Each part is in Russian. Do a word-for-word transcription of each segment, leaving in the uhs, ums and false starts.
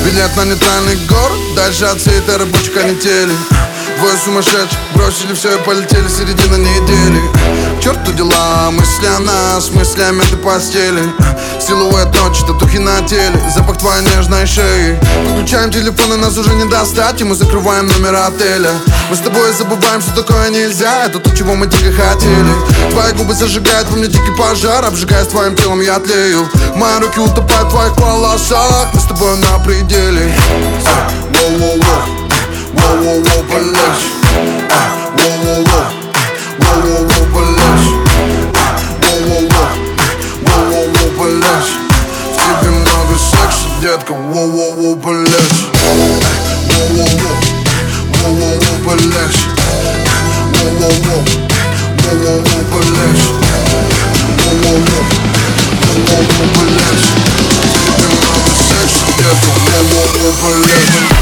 Билет на нейтральный город, дальше от всей этой рабочей канители. Двое сумасшедших бросили все и полетели, середина недели. К черту дела, мысли о нас, мысли о мятой постели. Силуэт ночи, татухи на теле, запах твоей нежной шеи. Выключаем телефоны, нас уже не достать, и мы закрываем номер отеля. Мы с тобой забываем, что такое нельзя, это то, чего мы дико хотели. Твои губы зажигают во мне дикий пожар, обжигая с твоим телом я тлею. Мои руки утопают в твоих волосах, мы с тобой на пределе. Воу-воу-воу, воу-воу-воу, полегче. Воу-воу-воу, воу-воу-воу, полегче. Воу-воу-воу, воу-воу-воу, полегче. В тебе много секса, детка, воу-воу-воу, полегче. Воу-воу-воу, воу-воу-воу, полегче. Воу-воу-воу, воу-воу-воу, полегче. Воу-воу-воу, воу-воу-воу, полегче. В тебе много секса, детка, воу-воу-воу, полегче.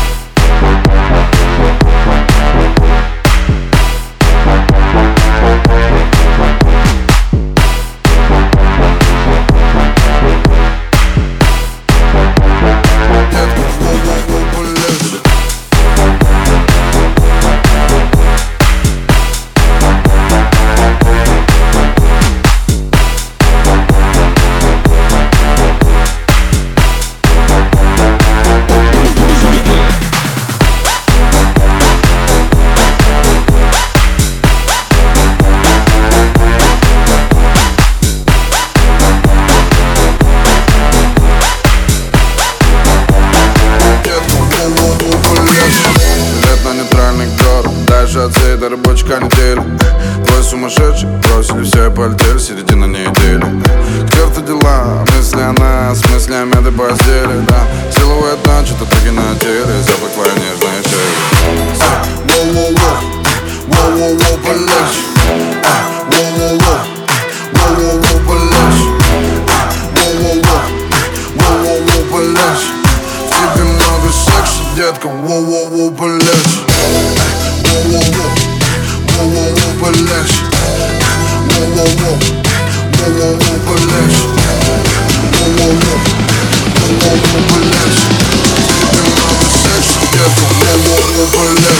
От всей этой рабочей канители. Двое сумасшедших бросили все и полетели, середина недели. К черту дела, мысли о нас, мысли о мятой постели, да. Силуэт ночи, татухи на теле, запах твоей нежной шеи. Воу-воу-воу, воу-воу-воу, полегче. Воу-воу-воу, воу-воу-воу, полегче. Воу-воу-воу, воу-воу-воу, полегче. В тебе много секса, детка, воу-воу-воу, полегче. Воу-воу-воу, воу-воу-воу, полегче. Воу-воу-воу, воу-воу-воу, полегче. Воу-воу-воу, воу-воу-воу, полегче. В тебе много секса, детка, воу-воу-воу, полегче.